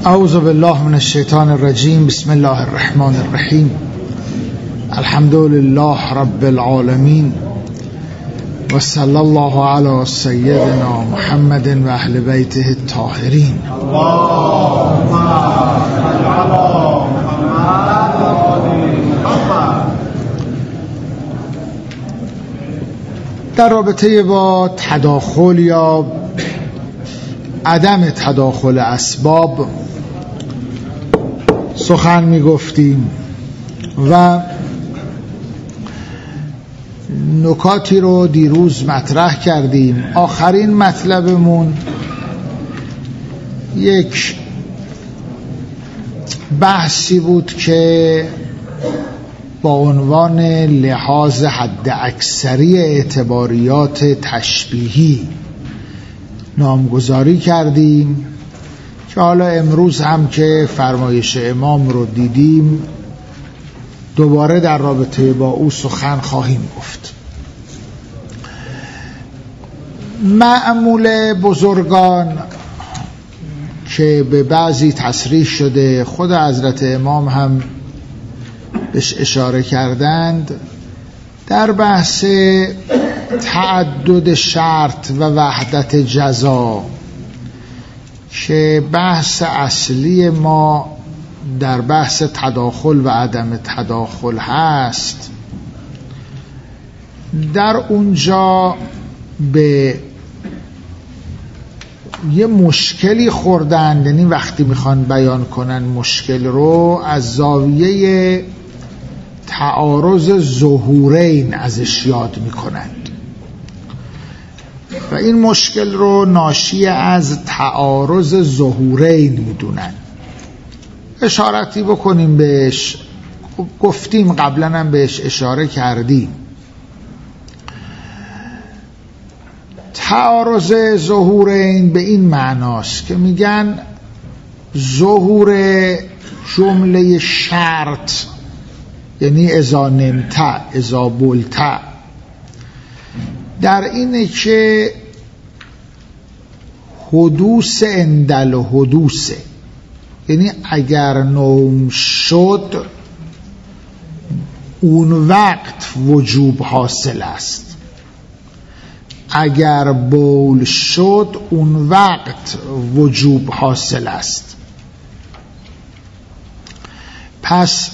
اعوذ بالله من الشیطان الرجیم. بسم الله الرحمن الرحیم. الحمد لله رب العالمین و صلی الله علی سیدنا محمد و اهل بیته الطاهرین. در رابطه با تداخل یا عدم تداخل اسباب سخن می گفتیم و نکاتی رو دیروز مطرح کردیم. آخرین مطلبمون یک بحثی بود که با عنوان لحاظ حد اکثری اعتباریات تشبیهی نامگذاری کردیم که حالا امروز هم که فرمایش امام رو دیدیم دوباره در رابطه با او سخن خواهیم گفت. معمول بزرگان که به بعضی تصریح شده، خود حضرت امام هم بهش اشاره کردند، در بحث تعدد شرط و وحدت جزا که بحث اصلی ما در بحث تداخل و عدم تداخل هست، در اونجا به یه مشکلی خوردن. یعنی وقتی میخوان بیان کنن مشکل رو از زاویه تعارض ظهورین ازش یاد میکنند و این مشکل رو ناشی از تعارض ظهورین میدونن. اشارتی بکنیم بهش، گفتیم قبلا هم بهش اشاره کردیم. تعارض ظهورین به این معناست که میگن ظهور جمله شرط، یعنی اذا نمت اذا بلت، در اینه که حدوث اندل حدوثه، یعنی اگر نوم شد اون وقت وجوب حاصل است، اگر بول شد اون وقت وجوب حاصل است. پس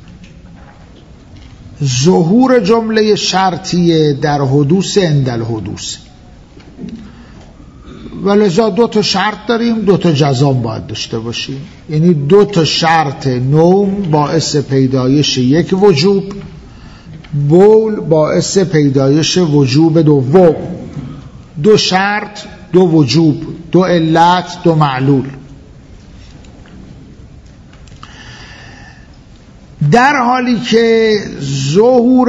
ظهور جمله شرطیه در حدوث اندل حدوث، ولذا دو تا شرط داریم، دو تا جزا باید داشته باشیم. یعنی دو تا شرط نوم باعث پیدایش یک وجوب، بول باعث پیدایش وجوب دوم. دو شرط دو وجوب، دو علت دو معلول. در حالی که ظهور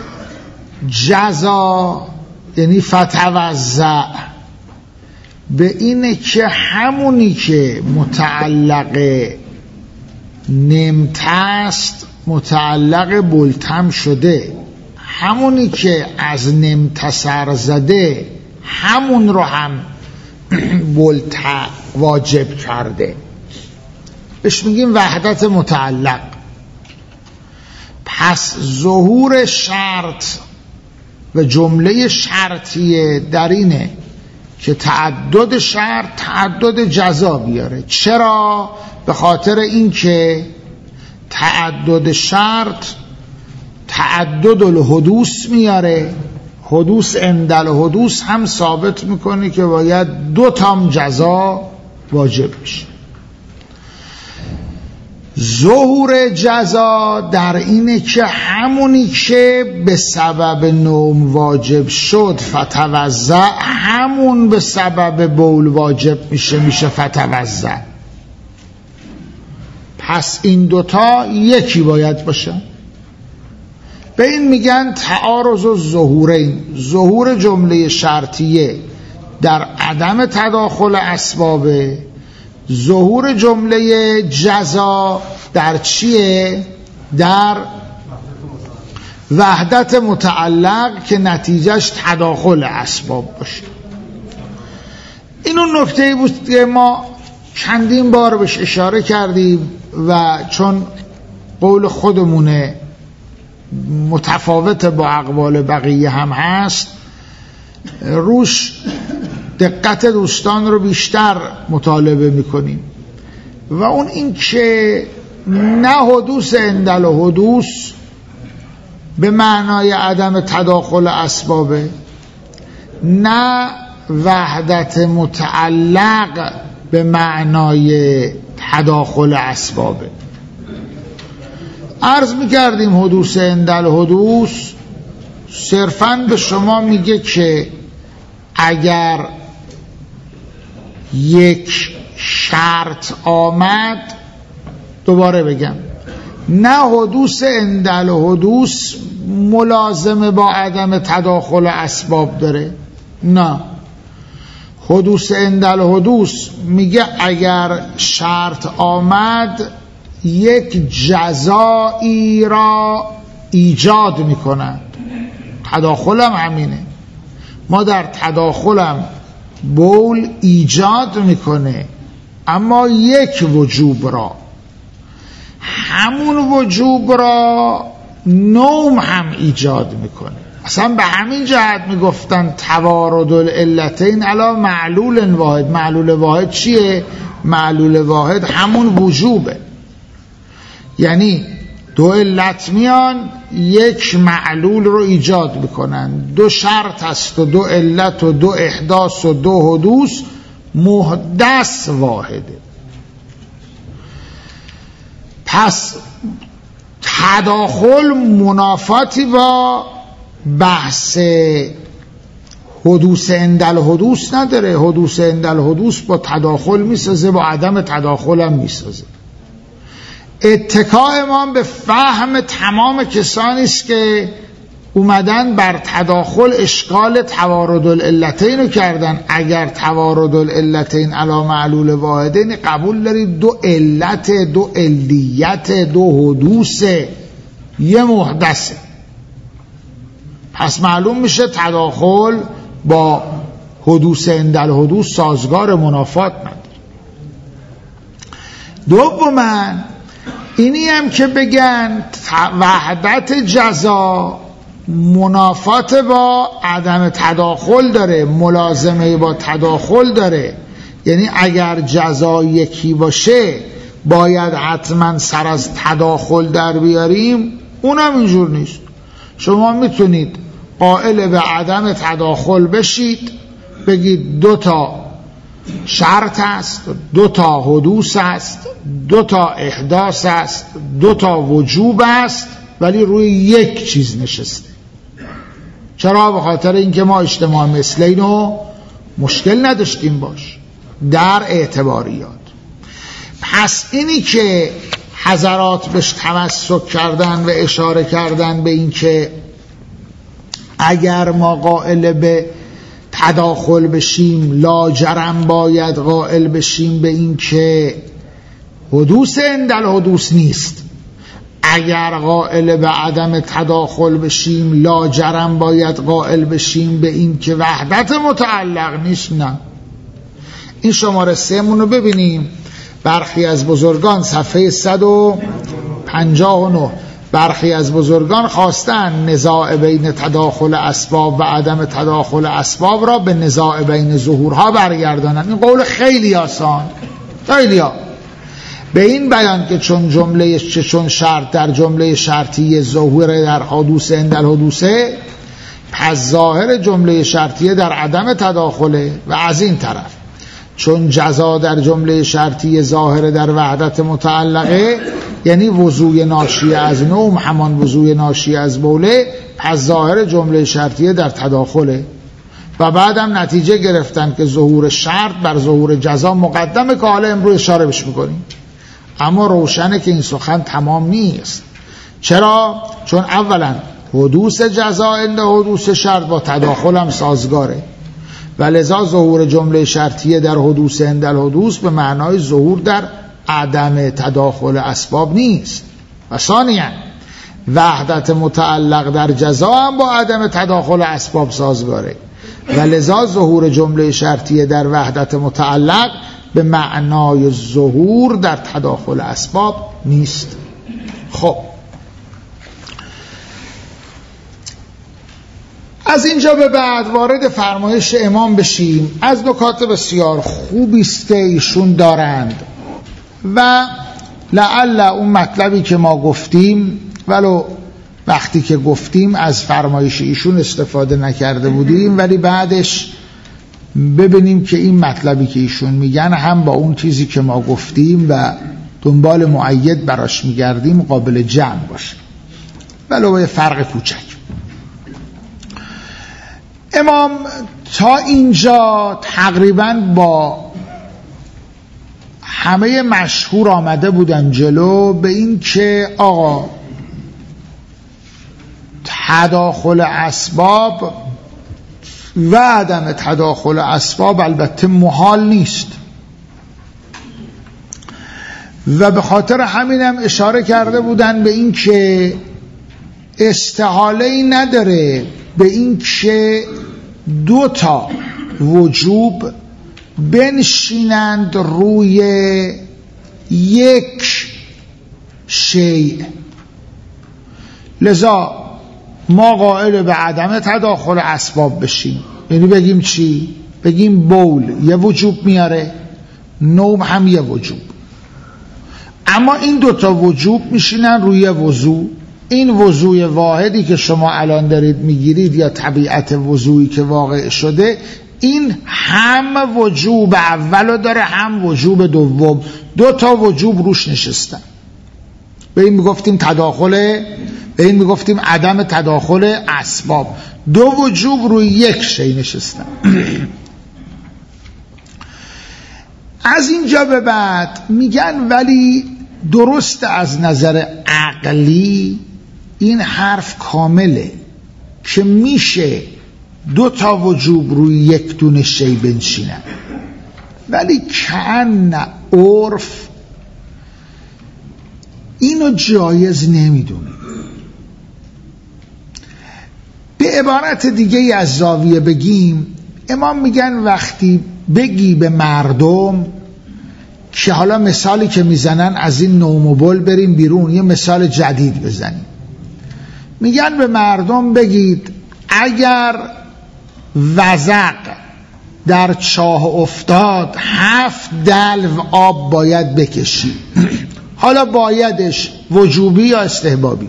جزا یعنی فتوزع به اینه که همونی که متعلق نمت است متعلق بلتم شده، همونی که از نمت سر زده همون رو هم بلت واجب کرده. بهش میگیم وحدت متعلق. پس ظهور شرط و جمله شرطیه در اینه که تعدد شرط تعدد جزا بیاره. چرا؟ به خاطر اینکه تعدد شرط تعدد الحدوث میاره، حدوث اندل حدوث هم ثابت میکنه که باید دو تام جزا واجب بشه. ظهور جزا در اینه که همونی که به سبب نوم واجب شد فتوزع، همون به سبب بول واجب میشه فتوزع. پس این دوتا یکی باید باشه. به این میگن تعارض الظهورین. ظهور جمله شرطیه در عدم تداخل اسبابه، ظهور جمله جزا در چیه؟ در وحدت متعلق که نتیجهش تداخل اسباب باشه. این اون نکته‌ای بود که ما چندین بار بهش اشاره کردیم و چون قول خودمونه متفاوت با اقوال بقیه هم هست، روش دقت دوستان رو بیشتر مطالبه میکنیم و اون این که نه حدوث عندل حدوث به معنای عدم تداخل اسبابه، نه وحدت متعلق به معنای تداخل اسبابه. عرض میکردیم حدوث عندل حدوث صرفاً به شما میگه که اگر یک شرط آمد، دوباره بگم، نه حدوث عندل حدوث ملازمه با عدم تداخل اسباب داره، نه، حدوث عندل حدوث میگه اگر شرط آمد یک جزایی را ایجاد میکنند. تداخلم همینه، ما در تداخلم بول ایجاد میکنه، اما یک وجوب را، همون وجوب را نوم هم ایجاد میکنه. اصلا به همین جهت میگفتن توارد العلتین علی معلول واحد. معلول واحد چیه؟ معلول واحد همون وجوبه، یعنی دو علت میان یک معلول رو ایجاد میکنن. دو شرط هست و دو علت و دو احداث و دو حدوث، محدث واحده. پس تداخل منافاتی با بحث حدوث عندل حدوث نداره. حدوث عندل حدوث با تداخل میسازه، با عدم تداخل هم میسازه. اتکاء ما به فهم تمام کسانی است که اومدن بر تداخل اشکال توارد العلتین رو کردن. اگر توارد العلتین علی معلول واحدین قبول دارید دو علت، دو علیت، دو حدوث، یه محدثه، پس معلوم میشه تداخل با حدوث عندل حدوث سازگار منافات نداره. دوما اینی هم که بگن وحدت جزا منافات با عدم تداخل داره، ملازمه با تداخل داره، یعنی اگر جزا یکی باشه باید حتما سر از تداخل در بیاریم. اونم اینجور نیست. شما میتونید قائل به عدم تداخل بشید، بگید دو تا شرط است، دو تا حدوث است، دو تا احداث است، دو تا وجوب است، ولی روی یک چیز نشسته. چرا؟ به خاطر اینکه ما اجتماع مثلین و مشکل نداشتیم باش در اعتباریات. پس اینی که حضرات بهش تمسک کردن و اشاره کردن به این که اگر ما قائل به تداخل بشیم لاجرم باید قائل بشیم به این که حدوث عندل حدوث نیست، اگر قائل به عدم تداخل بشیم لاجرم باید قائل بشیم به این که وحدت متعلق نیست. نه، این شماره 3 مونو ببینیم. برخی از بزرگان صفحه 159، برخی از بزرگان خواستن نزاع بین تداخل اسباب و عدم تداخل اسباب را به نزاع بین ظهورها برگردانند. این قول خیلی آسان، خیلی ها. به این بیان که چون شرط در جمله شرطی ظهور در حدوث عندل حدوثه، پس ظاهر جمله شرطیه در عدم تداخله. و از این طرف چون جزا در جمله شرطی ظاهر در وحدت متعلقه، یعنی وضوع ناشی از نوم همان وضوع ناشی از بوله، پس ظاهر جمله شرطیه در تداخله. و بعدم نتیجه گرفتن که ظهور شرط بر ظهور جزا مقدمه، که حالا امروز اشاره بهش میکنیم. اما روشنه که این سخن تمام نیست. چرا؟ چون اولا حدوث جزا عند حدوث شرط با تداخل هم سازگاره و لذا ظهور جمله شرطیه در حدوث عندل حدوث به معنای ظهور در عدم تداخل اسباب نیست. و ثانیاً وحدت متعلق در جزا هم با عدم تداخل اسباب سازگاره و لذا ظهور جمله شرطیه در وحدت متعلق به معنای ظهور در تداخل اسباب نیست. خب از اینجا به بعد وارد فرمایش امام بشیم. از نکات بسیار خوبی است که ایشون دارند و لعل اون مطلبی که ما گفتیم ولو وقتی که گفتیم از فرمایش ایشون استفاده نکرده بودیم، ولی بعدش ببینیم که این مطلبی که ایشون میگن هم با اون چیزی که ما گفتیم و دنبال مؤید براش میگردیم قابل جمع باشه ولو یه فرق کوچک. امام تا اینجا تقریبا با همه مشهور آمده بودن جلو به این که آقا تداخل اسباب و عدم تداخل اسباب البته محال نیست و به خاطر همینم اشاره کرده بودن به این که استحاله‌ای نداره به این که دو تا وجوب بنشینند روی یک شیء. لذا ما قائل به عدم تداخل اسباب بشیم، یعنی بگیم چی؟ بگیم بول یه وجوب میاره، نوم هم یه وجوب، اما این دوتا وجوب میشینن روی وضو. این وضوی واحدی که شما الان دارید میگیرید یا طبیعت وضویی که واقع شده، این هم وجوب اولو داره هم وجوب دوم، دو تا وجوب روش نشستن. به این میگفتیم تداخل، به این میگفتیم عدم تداخل اسباب. دو وجوب روی یک شی نشستن. از اینجا به بعد میگن ولی درست از نظر عقلی این حرف کامله که میشه دو تا وجوب روی یک دونه شی بنشینن، ولی کأن عرف اینو جایز نمیدونه. به عبارت دیگه از زاویه بگیم، امام میگن وقتی بگی به مردم که حالا مثالی که میزنن از این نوم و بول بریم بیرون، یه مثال جدید بزنیم. میگن به مردم بگید اگر وزق در چاه افتاد 7 دلو آب باید بکشی. حالا بایدش وجوبی یا استحبابی.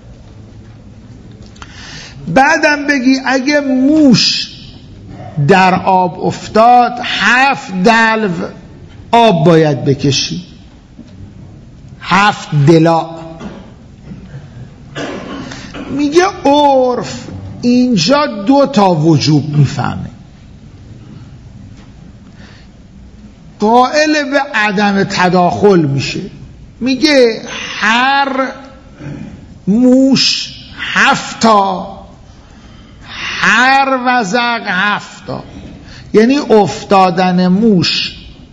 بعدم بگی اگه موش در آب افتاد 7 دلو آب باید بکشی، 7 دلا. میگه عرف اینجا 2 تا وجوب میفهمه، قائل به عدم تداخل میشه. میگه هر موش 7 تا، هر وزق 7 تا، یعنی افتادن موش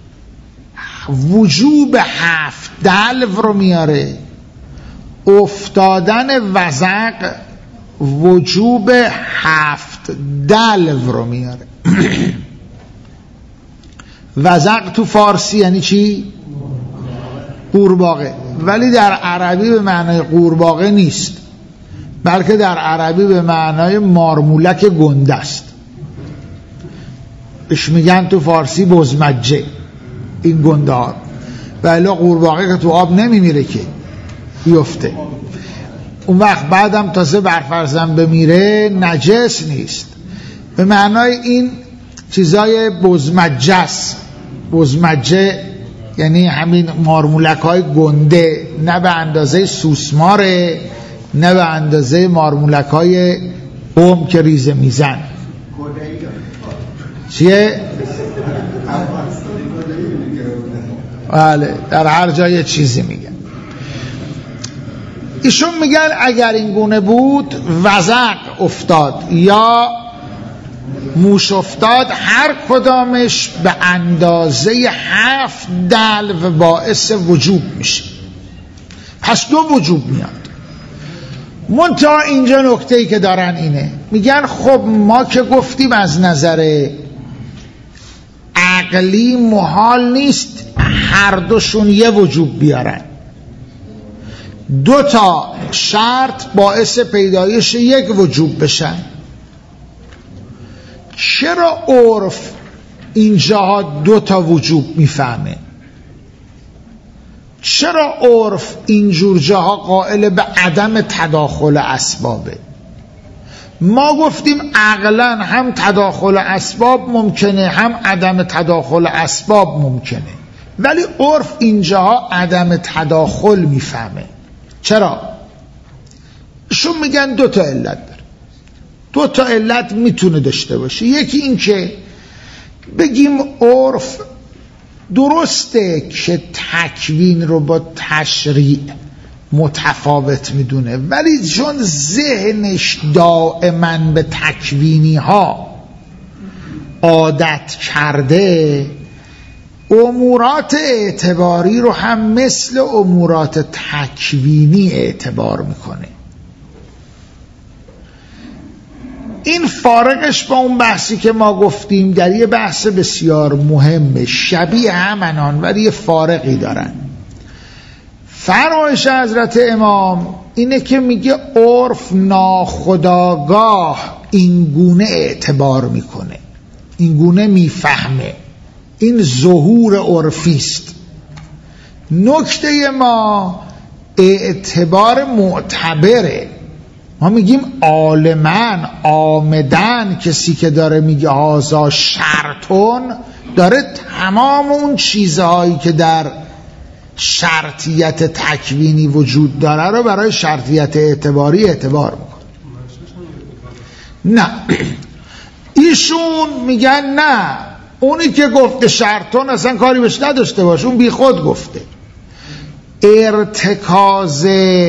وجوب 7 دلو رو میاره، افتادن وزق وجوب 7 دلو رو میاره. وزق تو فارسی یعنی چی؟ قورباغه، ولی در عربی به معنای قورباغه نیست، بلکه در عربی به معنای مارمولک گنده است. اش میگن تو فارسی بزمجه این گنده ها، ولی قورباغه که تو آب نمیمیره که بیفته، اون وقت بعدم تازه برفرزن بمیره نجس نیست. به معنای این چیزای بزمجه است. بزمجه یعنی همین مارمولک های گنده، نه به اندازه سوسماره نه به اندازه مارمولک های قوم که ریزه میزن. چیه؟ بله، در هر جای چیزی میگن. ایشون میگن اگر این گونه بود وزق افتاد یا موش افتاد، هر کدامش به اندازه 7 دلو باعث وجوب میشه، پس 2 وجوب میاد. منتها اینجا نکته‌ای که دارن اینه، میگن خب ما که گفتیم از نظر عقلی محال نیست هر دوشون یه وجوب بیارن. دو تا شرط باعث پیدایش یک وجوب بشن. چرا عرف اینجاها دو تا وجوب میفهمه؟ چرا عرف اینجور جاها قائل به عدم تداخل اسبابه؟ ما گفتیم عقلا هم تداخل اسباب ممکنه هم عدم تداخل اسباب ممکنه، ولی عرف اینجاها عدم تداخل میفهمه. چرا؟ شون میگن دو تا علت داره. دو تا علت میتونه داشته باشه. یکی این که بگیم عرف درسته که تکوین رو با تشریع متفاوت میدونه، ولی چون ذهنش دائما به تکوینی ها عادت کرده، امورات اعتباری رو هم مثل امورات تکوینی اعتبار میکنه. این فارقش با اون بحثی که ما گفتیم در یه بحث بسیار مهمه، شبیه همنان ولی یه فارقی دارن. فرمایش حضرت امام اینه که میگه عرف ناخودآگاه این گونه اعتبار میکنه، این گونه میفهمه، این ظهور عرفیست. نکته ما اعتبار معتبره. ما میگیم عالمن آمدن، کسی که داره میگه هازا شرطون داره تمام اون چیزهایی که در شرطیت تکوینی وجود داره رو برای شرطیت اعتباری اعتبار میکنه. نه، ایشون میگن نه، اونی که گفته شرطون اصلا کاری بهش نداشته باشه، اون بی خود گفته. ارتکاز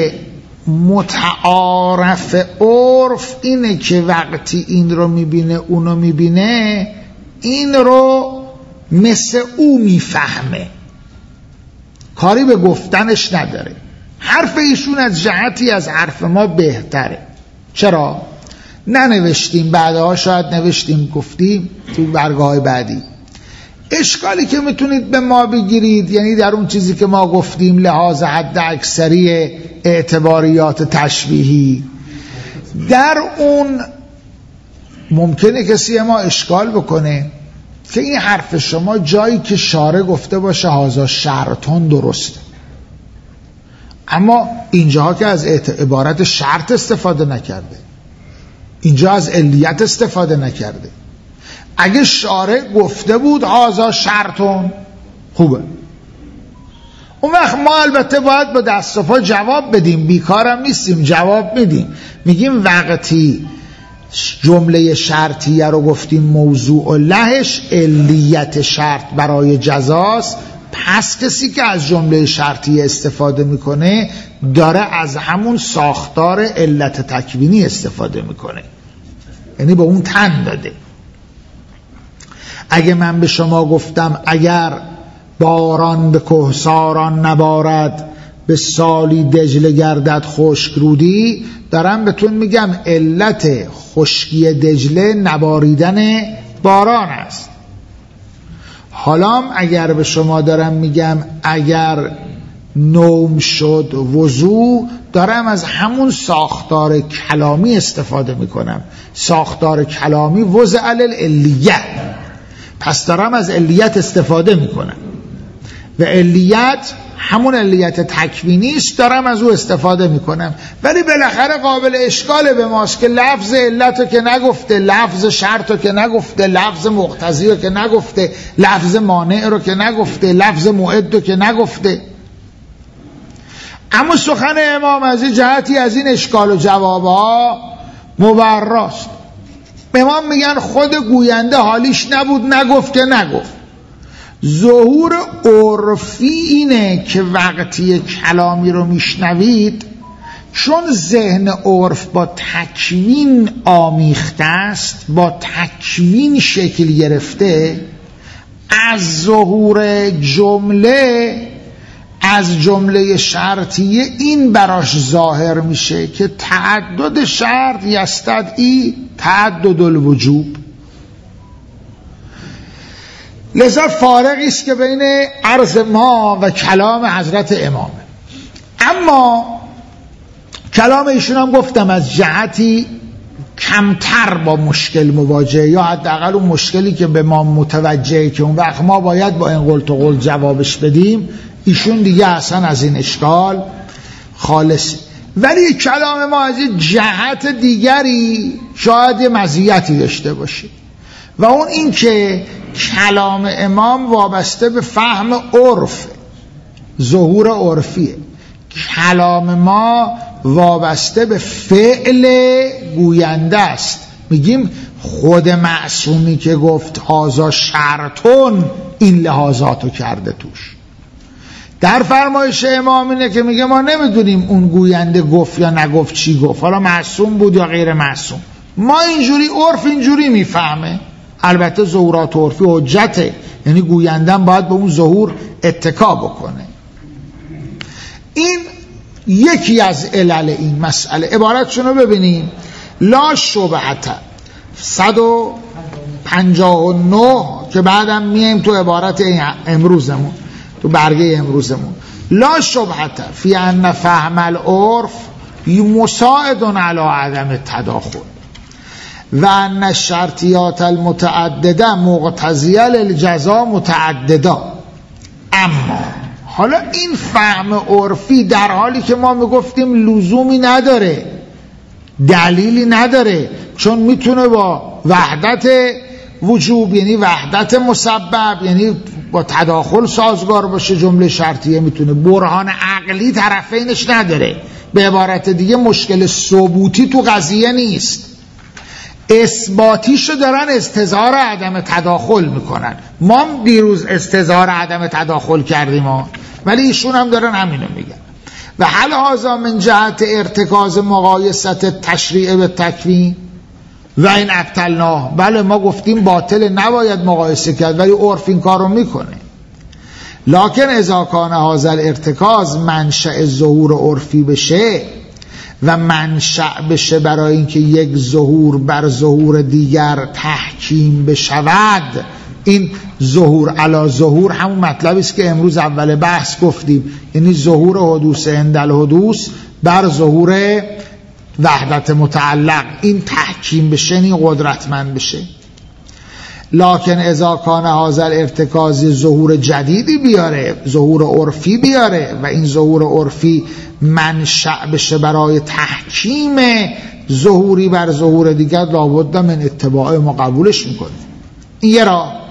متعارف عرف اینه که وقتی این رو میبینه اونو میبینه، این رو مثل او میفهمه، کاری به گفتنش نداره. حرف ایشون از جهتی از حرف ما بهتره. چرا؟ ننوشتیم، بعدها شاید نوشتیم، گفتیم تو برگه‌های بعدی. اشکالی که میتونید به ما بگیرید، یعنی در اون چیزی که ما گفتیم لحاظ حد اکثری اعتباریات تشبیهی، در اون ممکنه کسی ما اشکال بکنه که این حرف شما جایی که شارع گفته باشه هازا شرطون درسته، اما اینجاها که از عبارت شرط استفاده نکرده، اینجا از علیت استفاده نکرده. اگه شارع گفته بود هازا شرطون خوبه، اون وقت ما البته باید با دست و پا جواب بدیم، بیکارم نیستیم، جواب میدیم. میگیم وقتی جمله شرطیه رو گفتیم موضوع لهش علیت شرط برای جزاست، پس کسی که از جمله شرطیه استفاده میکنه داره از همون ساختار علت تکوینی استفاده میکنه، یعنی به اون تن داده. اگه من به شما گفتم اگر باران به کهساران نبارد، به سالی دجله گردد خشک رودی، دارم بهتون میگم علت خشکی دجله نباریدن باران است. حالا اگر به شما دارم میگم اگر نوم شد وضو، دارم از همون ساختار کلامی استفاده میکنم. ساختار کلامی وضع العلیت، پس دارم از علیت استفاده میکنم و علیت همون علیت تکوینی است، دارم از او استفاده میکنم. ولی بالاخره قابل اشکاله به ماست که لفظ علت رو که نگفته، لفظ شرط رو که نگفته، لفظ مقتضی رو که نگفته، لفظ مانع رو که نگفته، لفظ معد رو که نگفته. اما سخن امام از این جهتی از این اشکال و جوابها مبراست. امام میگن خود گوینده حالیش نبود، نگفت که نگفت. ظهور عرفی اینه که وقتی کلامی رو میشنوید، چون ذهن عرف با تکوین آمیخته است، با تکوین شکل گرفته، از ظهور جمله، از جمله شرطیه این براش ظاهر میشه که تعدد شرط یستدعی تعدد الوجوب. لذا فارقی است که بین عرض ما و کلام حضرت امامه. اما کلام ایشون هم گفتم از جهتی کمتر با مشکل مواجهه، یا حداقل اون مشکلی که به ما متوجهه که اون وقت ما باید با این قول تو قول جوابش بدیم، ایشون دیگه اصلا از این اشکال خالصی. ولی کلام ما از این جهت دیگری شاید یه مزیتی داشته باشه، و اون این که کلام امام وابسته به فهم عرف، ظهور عرفیه. کلام ما وابسته به فعل گوینده است. میگیم خود معصومی که گفت هازا شرطون، این لحاظاتو کرده توش. در فرمایش امام اینه که میگه ما نمیدونیم اون گوینده گفت یا نگفت چی گفت، حالا معصوم بود یا غیر معصوم، ما اینجوری عرف اینجوری میفهمه. البته ظهورات عرفی حجته، یعنی گویندم باید به اون ظهور اتکا بکنه. این یکی از علل این مسئله. عبارتشون رو ببینیم. لا شبهت 159 که بعدم میایم تو عبارت امروزمون، تو برگه امروزمون. لا شبهت فی ان فهم العرف مساعد علی عدم التداخل و ان الشرطیات المتعدده مقتضیه للجزا متعدده. اما حالا این فهم عرفی در حالی که ما میگفتیم لزومی نداره، دلیلی نداره، چون میتونه با وحدت وجوب یعنی وحدت مسبب یعنی با تداخل سازگار باشه، جمله شرطیه میتونه، برهان عقلی طرفینش نداره. به عبارت دیگه مشکل ثبوتی تو قضیه نیست، اثباتیشو دارن استظهار عدم تداخل میکنن. ما دیروز استظهار عدم تداخل کردیم ولی ایشون هم دارن همینو میگن. و حل هذا من جهت ارتکاز مقایست تشریع به تکوین و این ابطلناه. بله ما گفتیم باطل نباید مقایسه کرد، ولی عرف این کارو میکنه. لکن اذا کان هذا الارتکاز منشأ ظهور عرفی بشه و منشأ بشه برای اینکه یک ظهور بر ظهور دیگر تحکیم بشود، این ظهور علی ظهور همون مطلبی است که امروز اول بحث گفتیم، یعنی ظهور حدوث عند الحدوث بر ظهور وحدت متعلق، این تحکیم بشه، این قدرتمند بشه. لکن اذا کان هذا الارتکاز ظهور جدیدی بیاره، ظهور عرفی بیاره و این ظهور عرفی منشأ بشه برای تحکیم ظهوری بر ظهور دیگر، لابد من اتباع ما قبولش میکنه. این یه راه.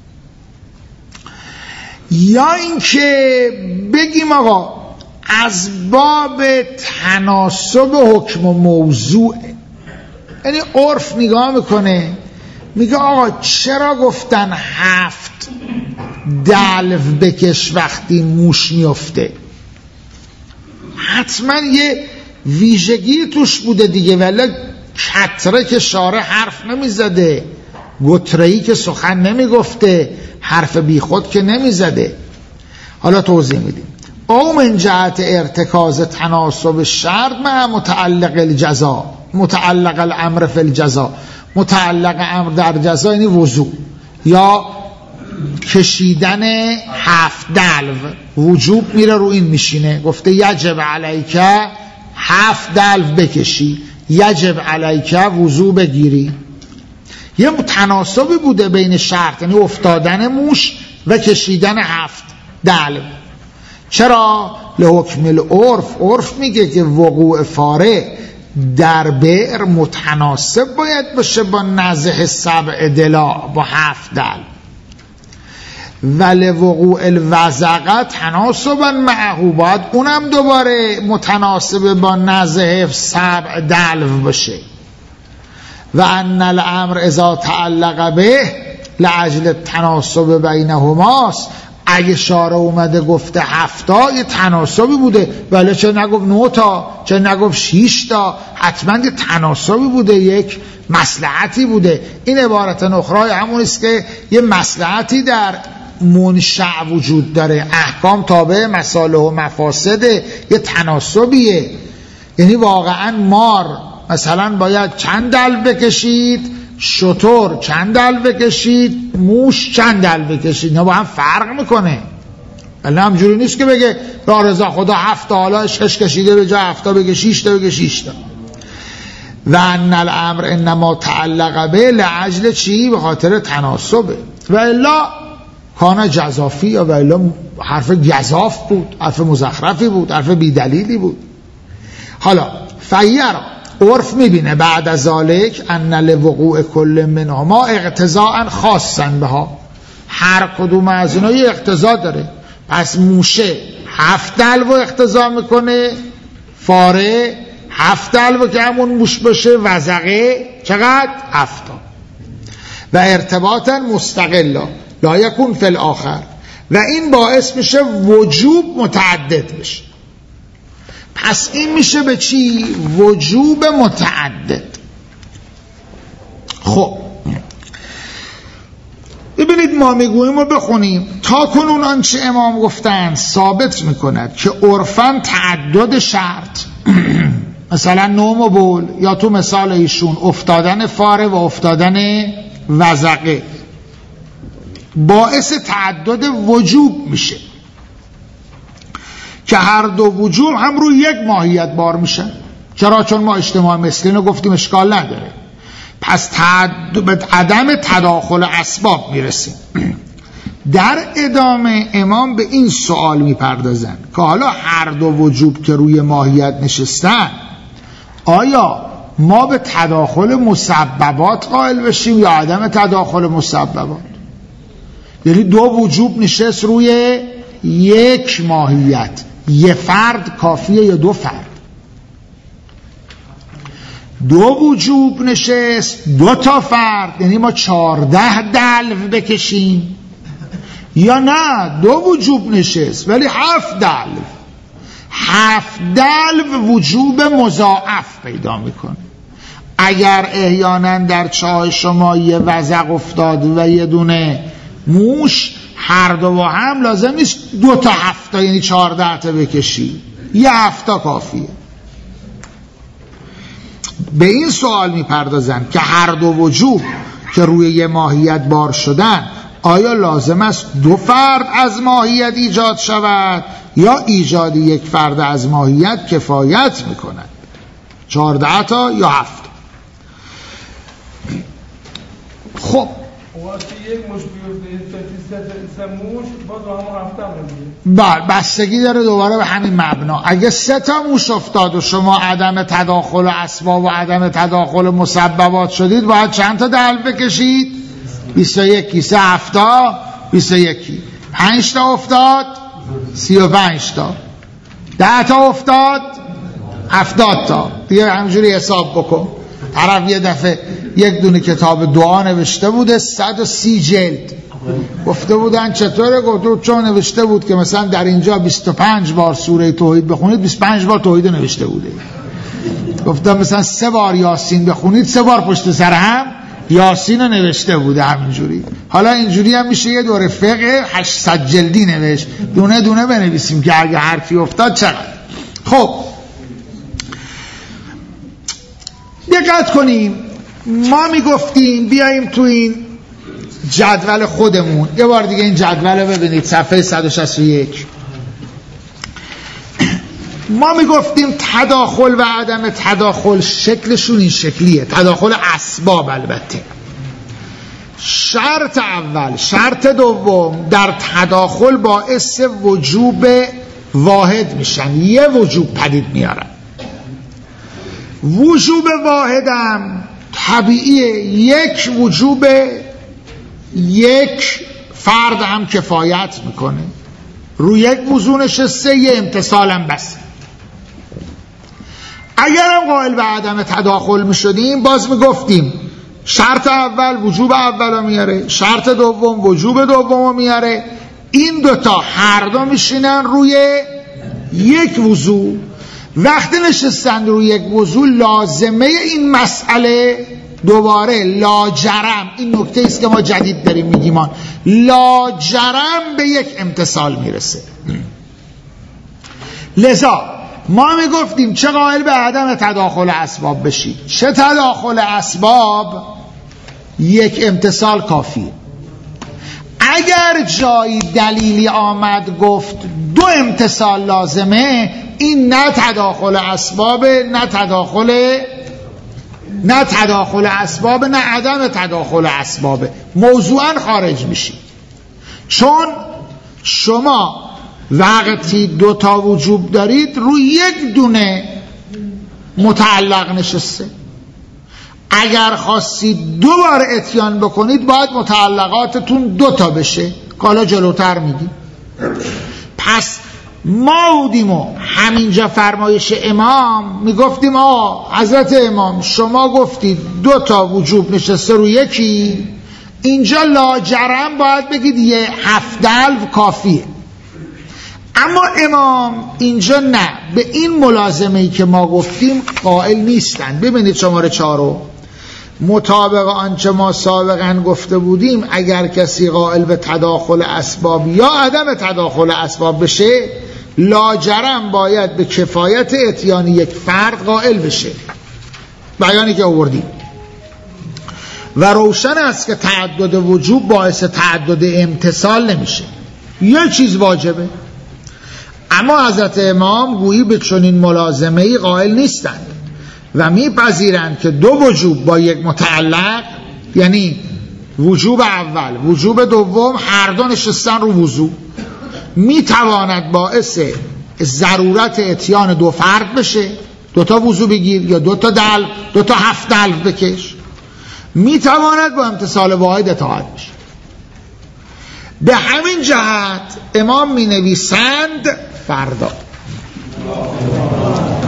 یا اینکه بگیم آقا از باب تناسب حکم و موضوع، یعنی عرف نگاه میکنه میگه آقا چرا گفتن 7 دلو بکش وقتی موش میفته؟ حتما یه ویژگی توش بوده دیگه، ولی کتره که شاره حرف نمیزده، گترهی که سخن نمیگفته، حرف بی خود که نمیزده. حالا توضیح میدیم. او من جهت ارتکاز تناسب شرط مع متعلق الجزا، متعلق الامر فی الجزا، متعلق امر در جزا یعنی وضوع یا کشیدن 7 دلو. وجوب میره رو این میشینه، گفته یجب علیکه 7 دلو بکشی، یجب علیکه وضوع بگیری. یه تناسبی بوده بین شرط یعنی افتادن موش و کشیدن 7 دلو. چرا؟ لحکم العرف، عرف میگه که وقوع فاره در بئر متناسب باید باشه با نزح 7 دلا، با 7 دلو. ولی وقوع الوزقه تناسبا معه، باید اونم دوباره متناسب با نزح 7 دلو باشه. و ان الامر اذا تعلق به لعجل تناسب بینهماست. اگه شارع اومده گفته 7 یه تناسبی بوده، ولی چه نگفت 9 تا، چه نگفت 6 تا، حتما یه تناسبی بوده، یک مصلحتی بوده. این عبارت اخرى همون است که یه مصلحتی در منشأ وجود داره، احکام تابع مصالح و مفاسد، یه تناسبیه. یعنی واقعا مار مثلا باید چند دلو بکشید شتر چند دلو کشید، موش چند دلو کشید، اینا با هم فرق میکنه. ولی همجوری نیست که بگه یا رضا خدا 7 حالا 6 کشیده به جای 7 بگه 6 تا بگه 6 تا. و ان الامر انما تعلق به لعجل چی؟ به خاطر تناسبه. و الا کان جزافی، یا و الا حرف گزاف بود، حرف مزخرفی بود، حرف بیدلیلی بود. حالا فیرا عرف میبینه بعد از ذالک ان لوقوع کل منهما اقتضاء خاصا بها، هر کدوم از اینا یه اقتضا داره. پس موشه 7 دلو اقتضا میکنه، فاره 7 دلو که همون موش باشه، وزغه چقدر؟ 7 تا. و ارتباطا مستقلا لا یکون فی الاخر، و این باعث میشه وجوب متعدد بشه. پس این میشه به چی؟ وجوب متعدد. خب ببینید ما میگوییم و بخونیم تا کنون آنچه امام گفتند ثابت میکند که عرفاً تعدد شرط مثلا نوم و بول، یا تو مثال ایشون افتادن فاره و افتادن وزغه، باعث تعدد وجوب میشه که هر دو وجوب هم روی یک ماهیت بار میشن. چرا؟ چون ما اجتماع مثلین رو گفتیم اشکال نداره. پس به عدم تداخل اسباب میرسیم. در ادامه امام به این سوال میپردازن که حالا هر دو وجوب که روی ماهیت نشستن، آیا ما به تداخل مسببات قائل بشیم یا عدم تداخل مسببات؟ یعنی دو وجوب نشست روی یک ماهیت، یه فرد کافیه یا دو فرد؟ دو وجوب نشست 2 تا فرد، یعنی ما 14 دلو بکشیم، یا نه 2 وجوب نشست ولی 7 دلو. 7 دلو وجوب مضاعف پیدا میکنه. اگر احیانا در چاه شما یه وزغ افتاد و یه دونه موش، هر دو با هم لازم نیست 2 تا 7 تا یعنی 14 تا بکشی، یه 7 تا کافیه. به این سوال میپردازن که هر دو وجوب که روی یه ماهیت بار شدن، آیا لازم است 2 فرد از ماهیت ایجاد شود یا ایجاد یک فرد از ماهیت کفایت میکند؟ 14 تا یا 7؟ خب یک مش بیفته سه موش باز همون 7 تا بله، بستگی داره دوباره به همین مبنا. اگه 3 تا موش افتاد و شما عدم تداخل اسباب و عدم تداخل مسببات شدید، باید چند تا دلو بکشید؟ 21. 3 7 تا 21. 5 تا افتاد 35 تا. 10 تا افتاد 70 تا. دیگه همجوری حساب بکن. طرف یه دفعه یک دونه کتاب دعا نوشته بوده 130 جلد، گفته بودن چطوره؟ گفته چون نوشته بود که مثلا در اینجا 25 بار سوره توحید بخونید، 25 بار توحید نوشته بوده. گفتم مثلا 3 بار یاسین بخونید، 3 بار پشت سر هم یاسین رو نوشته بوده همینجوری. حالا اینجوری هم میشه یه دوره فقه 800 جلدی نوشت، دونه دونه بنویسیم که اگه حرفی افتاد چقدر. خب دقت کنیم، ما میگفتیم بیاییم تو این جدول خودمون یه بار دیگه این جدول رو ببینید، صفحه 161. ما میگفتیم تداخل و عدم تداخل شکلشون این شکلیه، تداخل اسباب البته. شرط اول، شرط دوم در تداخل باعث وجوب واحد میشن، یه وجوب پدید میارن. وجوب واحدم طبیعیه، یک وجوب یک فرد هم کفایت میکنه، روی یک موضوع نشسته، یه امتصالم بس. اگرم قائل به عدم تداخل میشدیم، باز میگفتیم شرط اول وجوب اول میاره، شرط دوم وجوب دوم میاره، این دوتا هر دو میشینن روی یک وضوع. وقتی نشستن روی یک وضوع، لازمه این مسئله دوباره لاجرم، این نکته است که ما جدید داریم میگیم، لاجرم به یک امتصال میرسه. لذا ما میگفتیم چه قائل به عدم تداخل اسباب بشید، چه تداخل اسباب یک امتصال کافیه. اگر جایی دلیلی آمد گفت 2 امتصال لازمه، این نه تداخل اسبابه نه تداخل اسبابه نه عدم تداخل اسبابه، موضوعا خارج میشی. چون شما وقتی 2 تا وجوب دارید روی 1 دونه متعلق نشسته. اگر خواستید 2 بار اتیان بکنید باید متعلقاتتون 2 تا بشه که حالا جلوتر میگیم. پس ما بودیم و همینجا فرمایش امام میگفتیم حضرت امام شما گفتید 2 تا وجوب نشسته رو یکی، اینجا لاجرم باید بگید 7,000 کافیه. اما امام اینجا نه، به این ملازمه‌ای که ما گفتیم قائل نیستن. ببینید شماره 4 مطابق آنچه ما سابقا گفته بودیم، اگر کسی قائل به تداخل اسباب یا عدم تداخل اسباب بشه، لاجرم باید به کفایت اتیان یک فرد قائل بشه، بیانی که آوردیم. و روشن است که تعدد وجوب باعث تعدد امتصال نمیشه، یه چیز واجبه. اما حضرت امام گویی به چنین ملازمه‌ای قائل نیستند و میپذیرند که 2 وجوب با 1 متعلق، یعنی وجوب اول وجوب دوم، هر دو نشستن رو وضو، میتواند باعث ضرورت اتیان 2 فرد بشه، 2 تا وضو بگیر یا 2 تا دلو، 2 تا 7 دلو بکش، میتواند با امتصال واحد اطاعت بشه. به همین جهت امام می نویسند فردا